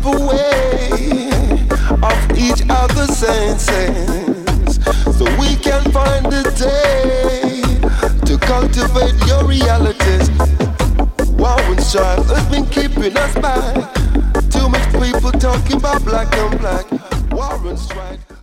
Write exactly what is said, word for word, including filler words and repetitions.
strip away of each other's senses, so we can find a day to cultivate your realities. War and strife has been keeping us back. Too much people talking about black and black. War and strife.